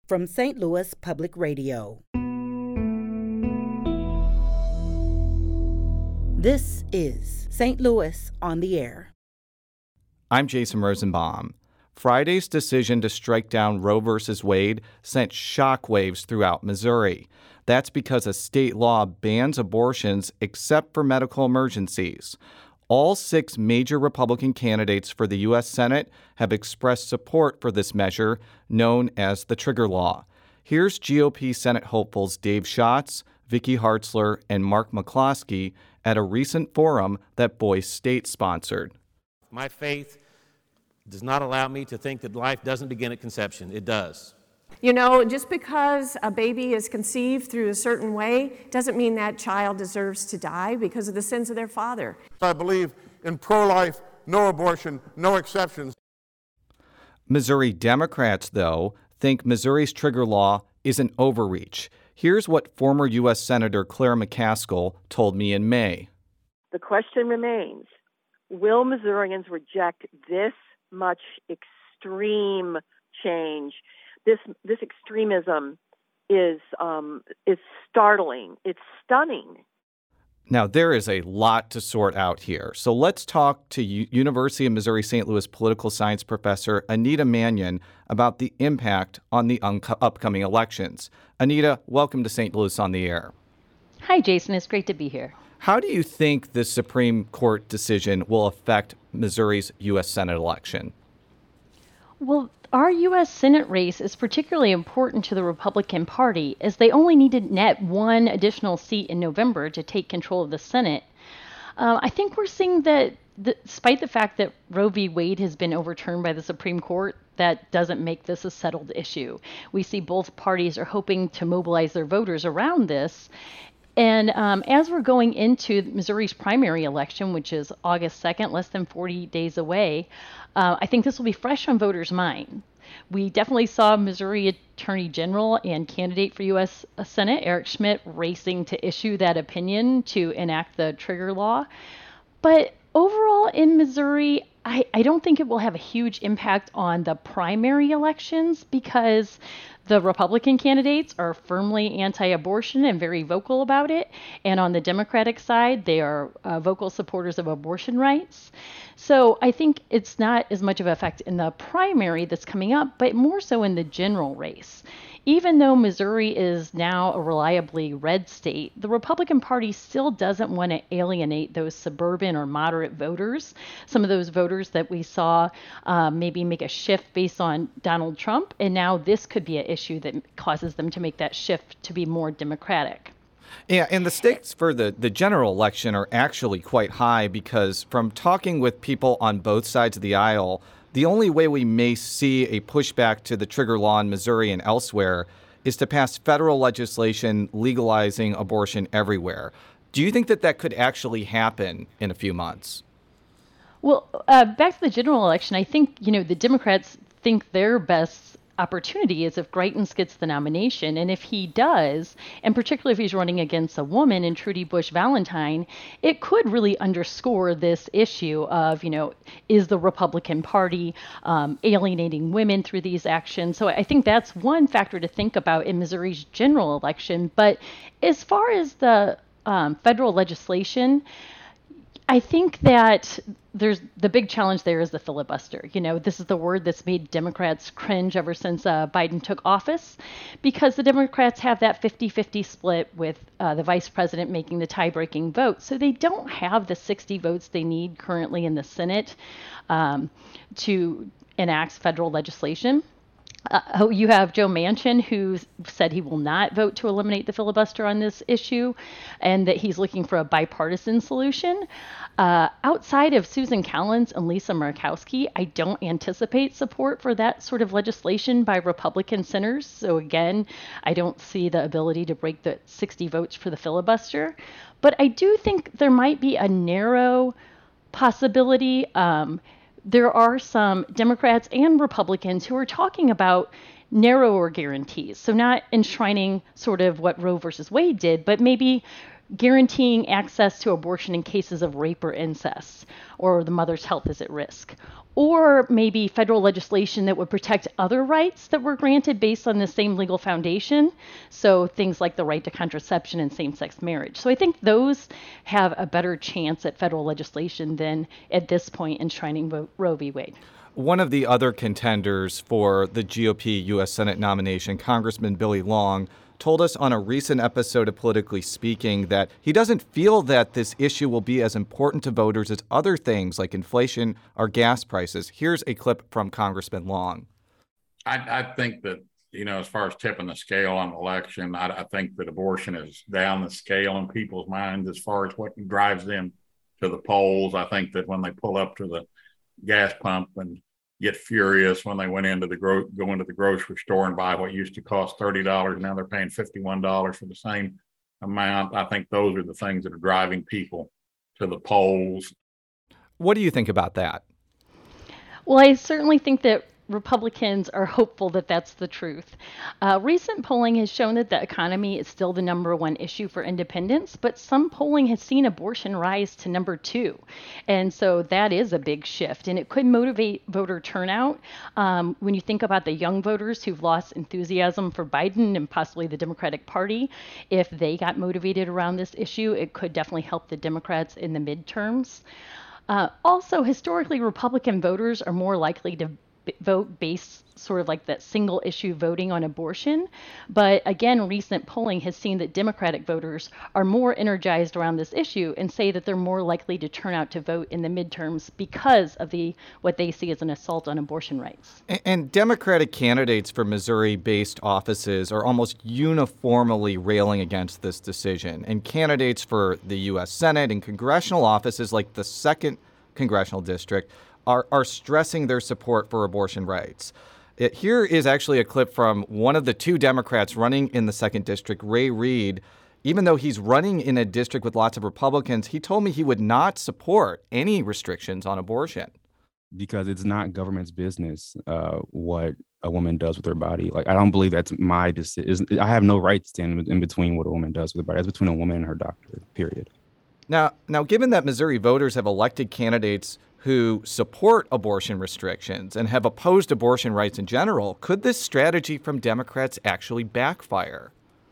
From St. Louis Public Radio. This is St. Louis on the Air. I'm Jason Rosenbaum. Friday's decision to strike down Roe v. Wade sent shockwaves throughout Missouri. That's because a state law bans abortions except for medical emergencies. All 6 major Republican candidates for the U.S. Senate have expressed support for this measure, known as the trigger law. Here's GOP Senate hopefuls Dave Schatz, Vicky Hartzler, and Mark McCloskey at a recent forum that Boise State sponsored. My faith does not allow me to think that life doesn't begin at conception. It does. You know, just because a baby is conceived through a certain way doesn't mean that child deserves to die because of the sins of their father. I believe in pro-life, no abortion, no exceptions. Missouri Democrats, though, think Missouri's trigger law is an overreach. Here's what former U.S. Senator Claire McCaskill told me in May. The question remains, will Missourians reject this much extreme change? This extremism is startling. It's stunning. Now, there is a lot to sort out here. So let's talk to University of Missouri St. Louis political science professor Anita Manion about the impact on the upcoming elections. Anita, welcome to St. Louis on the Air. Hi, Jason. It's great to be here. How do you think the Supreme Court decision will affect Missouri's U.S. Senate election? Well, our U.S. Senate race is particularly important to the Republican Party, as they only needed net 1 additional seat in November to take control of the Senate. I think we're seeing that despite the fact that Roe v. Wade has been overturned by the Supreme Court, that doesn't make this a settled issue. We see both parties are hoping to mobilize their voters around this. And as we're going into Missouri's primary election, which is August 2nd, less than 40 days away, I think this will be fresh on voters' mind. We definitely saw Missouri Attorney General and candidate for U.S. Senate, Eric Schmidt, racing to issue that opinion to enact the trigger law. But overall in Missouri, I don't think it will have a huge impact on the primary elections because the Republican candidates are firmly anti-abortion and very vocal about it. And on the Democratic side, they are vocal supporters of abortion rights. So I think it's not as much of an effect in the primary that's coming up, but more so in the general race. Even though Missouri is now a reliably red state, the Republican Party still doesn't want to alienate those suburban or moderate voters. Some of those voters that we saw maybe make a shift based on Donald Trump, and now this could be an issue that causes them to make that shift to be more Democratic. Yeah, and the stakes for the general election are actually quite high because from talking with people on both sides of the aisle, the only way we may see a pushback to the trigger law in Missouri and elsewhere is to pass federal legislation legalizing abortion everywhere. Do you think that could actually happen in a few months? Well, back to the general election, I think, the Democrats think their best opportunity is if Greitens gets the nomination. And if he does, and particularly if he's running against a woman in Trudy Busch Valentine, it could really underscore this issue of, is the Republican Party alienating women through these actions? So I think that's one factor to think about in Missouri's general election. But as far as the federal legislation, I think that there's the big challenge there is the filibuster. This is the word that's made Democrats cringe ever since Biden took office, because the Democrats have that 50-50 split with the vice president making the tie-breaking vote. So they don't have the 60 votes they need currently in the Senate to enact federal legislation. You have Joe Manchin, who said he will not vote to eliminate the filibuster on this issue and that he's looking for a bipartisan solution. Outside of Susan Collins and Lisa Murkowski, I don't anticipate support for that sort of legislation by Republican senators. So again, I don't see the ability to break the 60 votes for the filibuster. But I do think there might be a narrow possibility. There are some Democrats and Republicans who are talking about narrower guarantees. So not enshrining sort of what Roe versus Wade did, but maybe guaranteeing access to abortion in cases of rape or incest, or the mother's health is at risk. or maybe federal legislation that would protect other rights that were granted based on the same legal foundation. So things like the right to contraception and same-sex marriage. So I think those have a better chance at federal legislation than at this point enshrining Roe v. Wade. One of the other contenders for the GOP U.S. Senate nomination, Congressman Billy Long, told us on a recent episode of Politically Speaking that he doesn't feel that this issue will be as important to voters as other things like inflation or gas prices. Here's a clip from Congressman Long. I think that, as far as tipping the scale on election, I think that abortion is down the scale in people's minds as far as what drives them to the polls. I think that when they pull up to the gas pump and get furious when they went into go into the grocery store and buy what used to cost $30, now they're paying $51 for the same amount. I think those are the things that are driving people to the polls. What do you think about that? Well, I certainly think that Republicans are hopeful that that's the truth. Recent polling has shown that the economy is still the number one issue for independents, but some polling has seen abortion rise to number 2. And so that is a big shift, and it could motivate voter turnout. When you think about the young voters who've lost enthusiasm for Biden and possibly the Democratic Party, if they got motivated around this issue, it could definitely help the Democrats in the midterms. Also, historically, Republican voters are more likely to vote based sort of like that single issue voting on abortion. But again, recent polling has seen that Democratic voters are more energized around this issue and say that they're more likely to turn out to vote in the midterms because of what they see as an assault on abortion rights. And Democratic candidates for Missouri-based offices are almost uniformly railing against this decision. And candidates for the U.S. Senate and congressional offices like the 2nd Congressional District are stressing their support for abortion rights. Here is actually a clip from one of the 2 Democrats running in the 2nd District, Ray Reid. Even though he's running in a district with lots of Republicans, he told me he would not support any restrictions on abortion. Because it's not government's business what a woman does with her body. Like, I don't believe that's my decision. I have no right to stand in between what a woman does with her body. That's between a woman and her doctor, period. Now, given that Missouri voters have elected candidates who support abortion restrictions and have opposed abortion rights in general, could this strategy from Democrats actually backfire?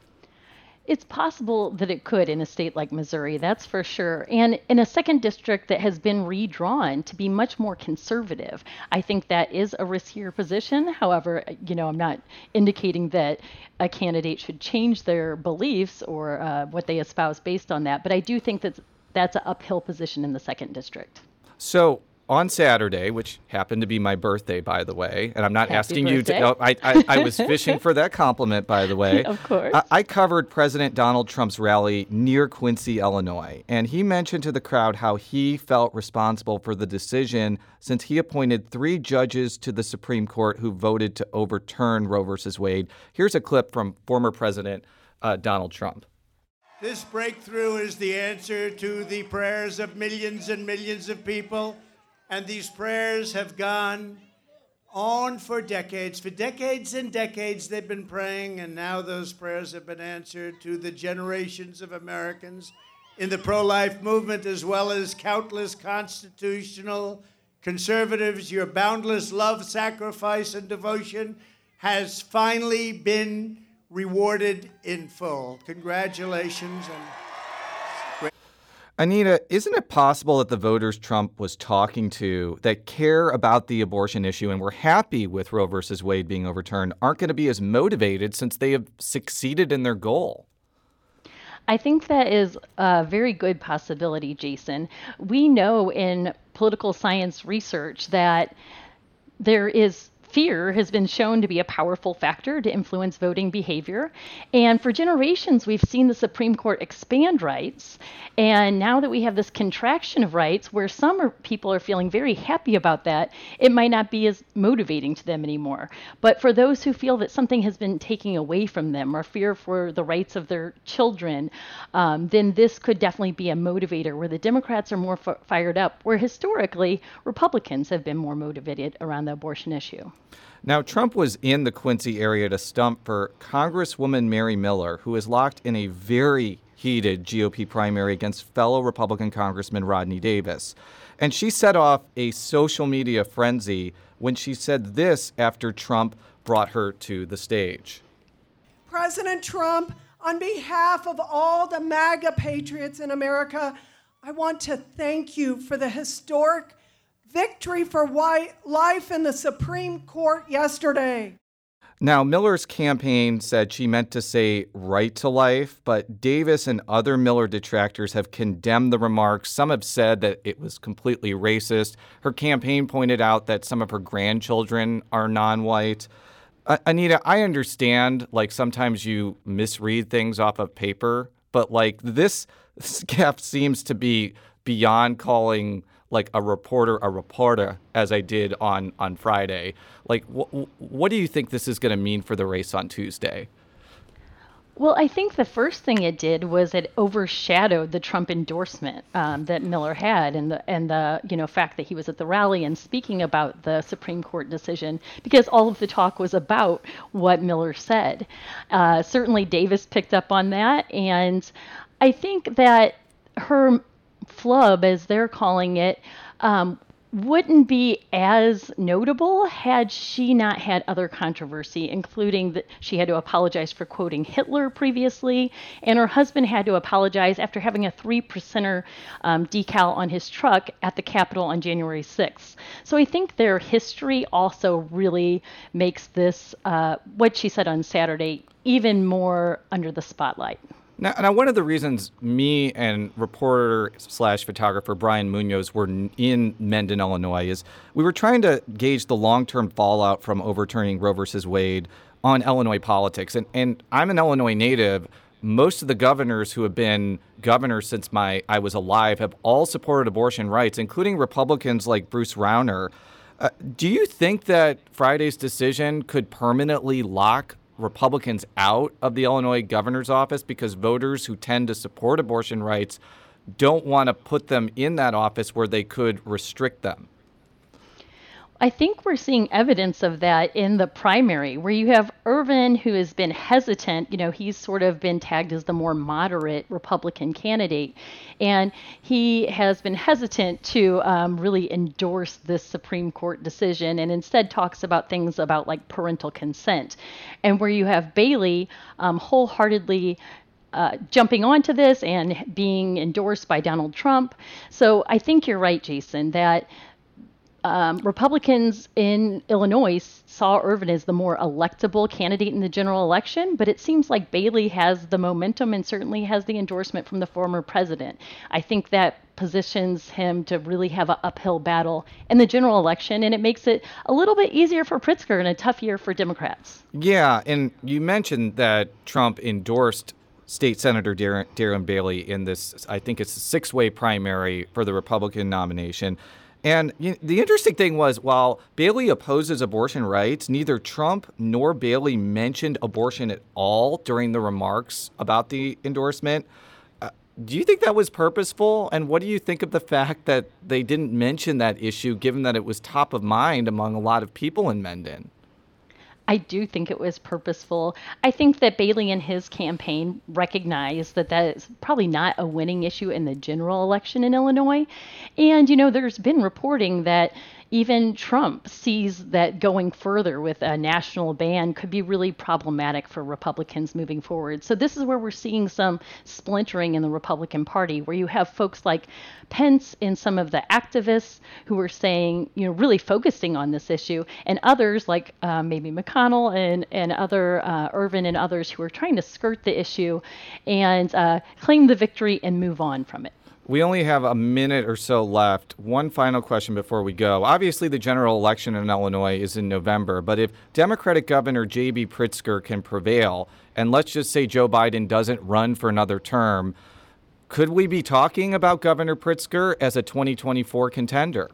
It's possible that it could in a state like Missouri, that's for sure. And in a 2nd district that has been redrawn to be much more conservative, I think that is a riskier position. However, I'm not indicating that a candidate should change their beliefs or what they espouse based on that. But I do think that that's an uphill position in the 2nd district. So on Saturday, which happened to be my birthday, by the way, and I'm not asking you to, I was fishing for that compliment, by the way. Of course. I covered President Donald Trump's rally near Quincy, Illinois, and he mentioned to the crowd how he felt responsible for the decision since he appointed 3 judges to the Supreme Court who voted to overturn Roe v. Wade. Here's a clip from former President Donald Trump. This breakthrough is the answer to the prayers of millions and millions of people. And these prayers have gone on for decades. For decades and decades they've been praying, and now those prayers have been answered to the generations of Americans in the pro-life movement, as well as countless constitutional conservatives. Your boundless love, sacrifice, and devotion has finally been rewarded in full. Congratulations. Anita, isn't it possible that the voters Trump was talking to that care about the abortion issue and were happy with Roe v. Wade being overturned aren't going to be as motivated since they have succeeded in their goal? I think that is a very good possibility, Jason. We know in political science research that fear has been shown to be a powerful factor to influence voting behavior. And for generations, we've seen the Supreme Court expand rights. And now that we have this contraction of rights where some people are feeling very happy about that, it might not be as motivating to them anymore. But for those who feel that something has been taken away from them or fear for the rights of their children, then this could definitely be a motivator where the Democrats are more fired up, where historically Republicans have been more motivated around the abortion issue. Now, Trump was in the Quincy area to stump for Congresswoman Mary Miller, who is locked in a very heated GOP primary against fellow Republican Congressman Rodney Davis. And she set off a social media frenzy when she said this after Trump brought her to the stage. President Trump, on behalf of all the MAGA patriots in America, I want to thank you for the historic victory for life in the Supreme Court yesterday. Now, Miller's campaign said she meant to say right to life, but Davis and other Miller detractors have condemned the remarks. Some have said that it was completely racist. Her campaign pointed out that some of her grandchildren are non-white. Anita, I understand, like, sometimes you misread things off of paper, but, like, this gaffe seems to be beyond calling, like, a reporter, as I did on Friday. Like, what do you think this is going to mean for the race on Tuesday? Well, I think the first thing it did was it overshadowed the Trump endorsement that Miller had, and the fact that he was at the rally and speaking about the Supreme Court decision, because all of the talk was about what Miller said. Certainly, Davis picked up on that, and I think that her flub, as they're calling it, wouldn't be as notable had she not had other controversy, including that she had to apologize for quoting Hitler previously, and her husband had to apologize after having a 3%er decal on his truck at the Capitol on January 6th. So I think their history also really makes this, what she said on Saturday, even more under the spotlight. Now, one of the reasons me and reporter/photographer Brian Munoz were in Mendon, Illinois, is we were trying to gauge the long-term fallout from overturning Roe versus Wade on Illinois politics. And I'm an Illinois native. Most of the governors who have been governors since I was alive have all supported abortion rights, including Republicans like Bruce Rauner. Do you think that Friday's decision could permanently lock Republicans out of the Illinois governor's office because voters who tend to support abortion rights don't want to put them in that office where they could restrict them? I think we're seeing evidence of that in the primary, where you have Irvin, who has been hesitant. He's sort of been tagged as the more moderate Republican candidate, and he has been hesitant to really endorse this Supreme Court decision, and instead talks about things about like parental consent. And where you have Bailey wholeheartedly jumping onto this and being endorsed by Donald Trump. So I think you're right, Jason, that Republicans in Illinois saw Irvin as the more electable candidate in the general election, but it seems like Bailey has the momentum and certainly has the endorsement from the former president. I think that positions him to really have an uphill battle in the general election, and it makes it a little bit easier for Pritzker and a tough year for Democrats. Yeah, and you mentioned that Trump endorsed State Senator Darren Bailey in this, I think it's a 6-way primary for the Republican nomination. And the interesting thing was, while Bailey opposes abortion rights, neither Trump nor Bailey mentioned abortion at all during the remarks about the endorsement. Do you think that was purposeful? And what do you think of the fact that they didn't mention that issue, given that it was top of mind among a lot of people in Mendon? I do think it was purposeful. I think that Bailey and his campaign recognized that that is probably not a winning issue in the general election in Illinois. And, there's been reporting that even Trump sees that going further with a national ban could be really problematic for Republicans moving forward. So this is where we're seeing some splintering in the Republican Party, where you have folks like Pence and some of the activists who are saying, really focusing on this issue, and others like maybe McConnell and other Irvin and others who are trying to skirt the issue and claim the victory and move on from it. We only have a minute or so left. One final question before we go. Obviously, the general election in Illinois is in November, but if Democratic Governor J.B. Pritzker can prevail, and let's just say Joe Biden doesn't run for another term, could we be talking about Governor Pritzker as a 2024 contender?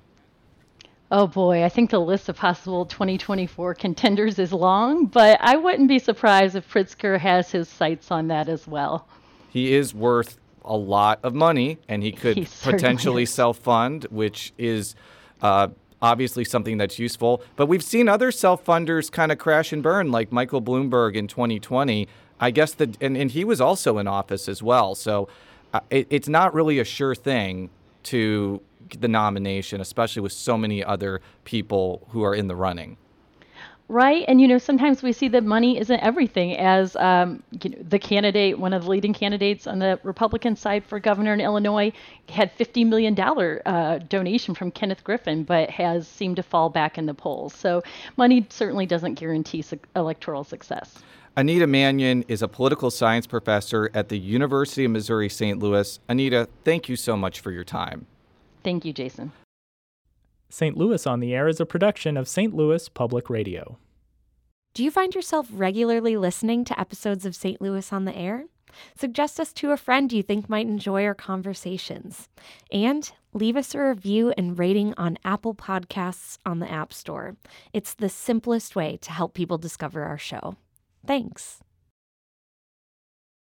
Oh boy, I think the list of possible 2024 contenders is long, but I wouldn't be surprised if Pritzker has his sights on that as well. He is worth a lot of money, and he could potentially self-fund, which is obviously something that's useful. But we've seen other self-funders kind of crash and burn, like Michael Bloomberg in 2020. I guess and he was also in office as well. So it's not really a sure thing to the nomination, especially with so many other people who are in the running. Right. And, sometimes we see that money isn't everything. As the candidate, one of the leading candidates on the Republican side for governor in Illinois, had $50 million donation from Kenneth Griffin, but has seemed to fall back in the polls. So money certainly doesn't guarantee electoral success. Anita Manion is a political science professor at the University of Missouri St. Louis. Anita, thank you so much for your time. Thank you, Jason. St. Louis on the Air is a production of St. Louis Public Radio. Do you find yourself regularly listening to episodes of St. Louis on the Air? Suggest us to a friend you think might enjoy our conversations. And leave us a review and rating on Apple Podcasts on the App Store. It's the simplest way to help people discover our show. Thanks.